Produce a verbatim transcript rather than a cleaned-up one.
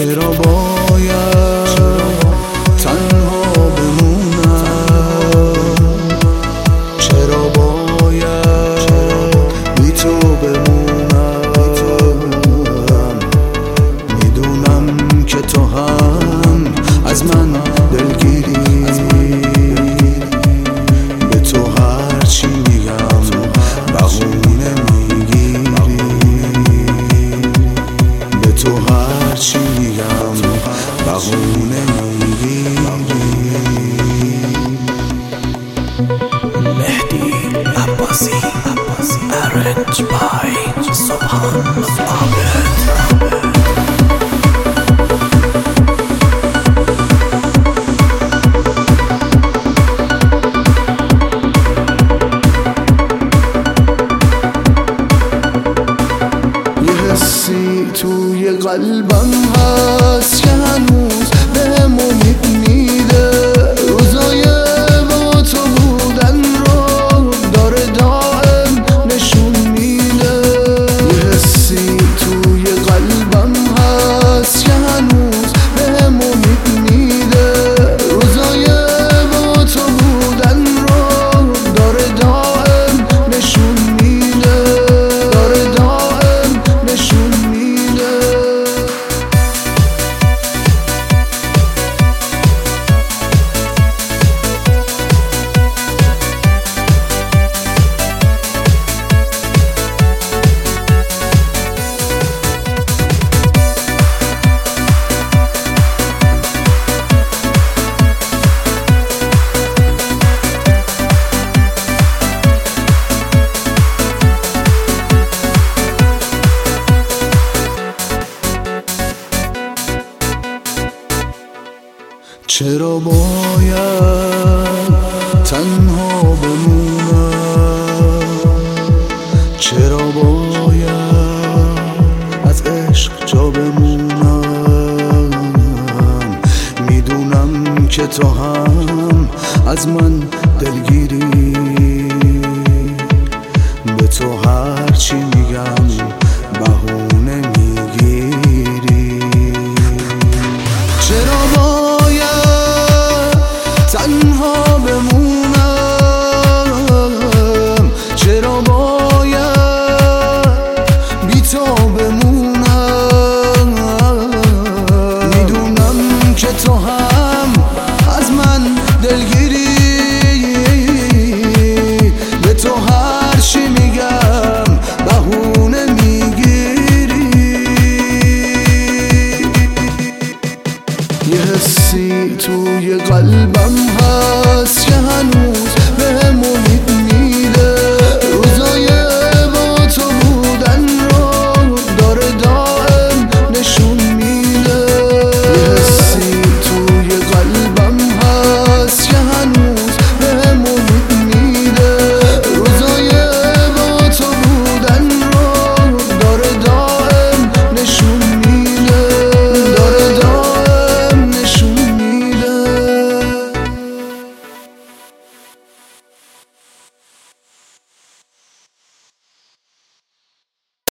چرا باید تنها بمونم؟ چرا باید بی تو بمونم؟ میدونم که تو هم از من دلگیری، به تو هرچی میگم بهونه میگیری، به تو هرچی میگم بهونه میگیری. مهدی عباسی arranged by سبحان عابد. توی قلبم هست که هنوز بهم امید میده، روزای با تو بودن رو داره دائم نشون میده. یه حسی توی قلبم هست که هنوز بهم امید میده، روزای با تو بودن رو داره دائم نشون میده، داره دائم نشون میده. چرا باید تنها بمونم؟ چرا باید از عشق جا بمونم؟ میدونم که تو هم از من دلگیری، به تو هرچی میگم بهونه میگیری. چرا تنها بمونم؟ چرا باید بی تو بمونم؟ میدونم که تو هم از من دلگیری، به تو هرچی میگم